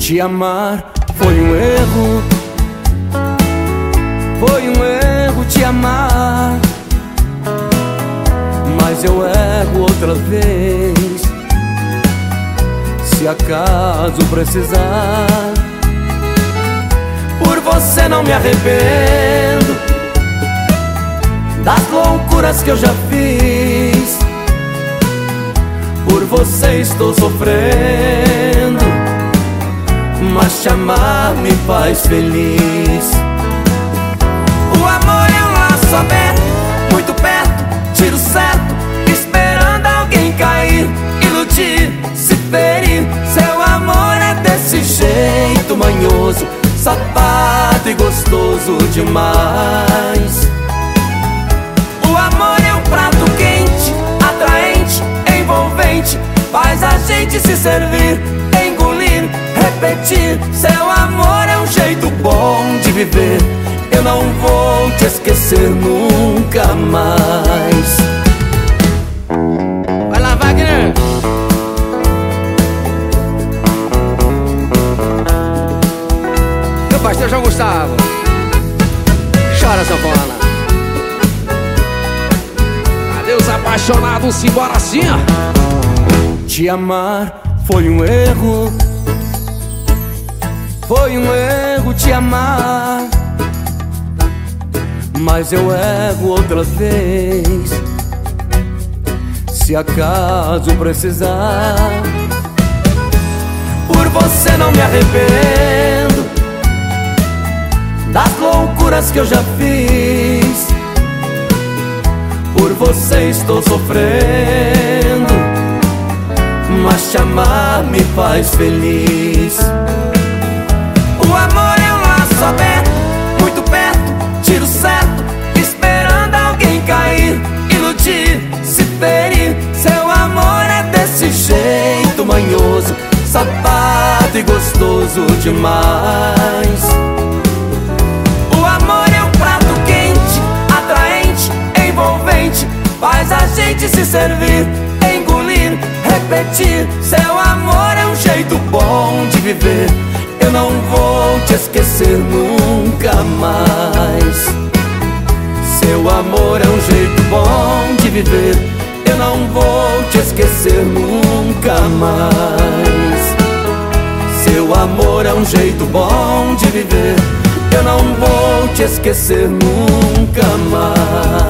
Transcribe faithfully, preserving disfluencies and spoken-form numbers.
Te amar foi um erro, foi um erro te amar, mas eu erro outra vez, se acaso precisar. Por você não me arrependo das loucuras que eu já fiz, por você estou sofrendo, mas te amar me faz feliz. O amor é um laço aberto, muito perto, tiro certo, esperando alguém cair, iludir, se ferir. Seu amor é desse jeito manhoso, safado e gostoso demais. O amor é um prato quente, atraente, envolvente, faz a gente se servir, engolir, repetir. Seu amor é um jeito bom de viver, eu não vou te esquecer nunca mais. Vai lá, Wagner! Meu pastor João Gustavo, chora, sanfona. Adeus, apaixonados, simbora assim, ó. Te amar foi um erro, foi um erro te amar, mas eu erro outra vez, se acaso precisar. Por você não me arrependo das loucuras que eu já fiz, por você estou sofrendo, mas te amar me faz feliz. O amor é um laço aberto, muito perto, tiro certo, esperando alguém cair, iludir, se ferir. Seu amor é desse jeito manhoso, safado e gostoso demais. O amor é um prato quente, atraente, envolvente, faz a gente se servir, engolir, repetir. Seu amor é um jeito bom de viver, eu não vou te esquecer nunca mais. Seu amor é um jeito bom de viver, eu não vou te esquecer nunca mais. Seu amor é um jeito bom de viver, eu não vou te esquecer nunca mais.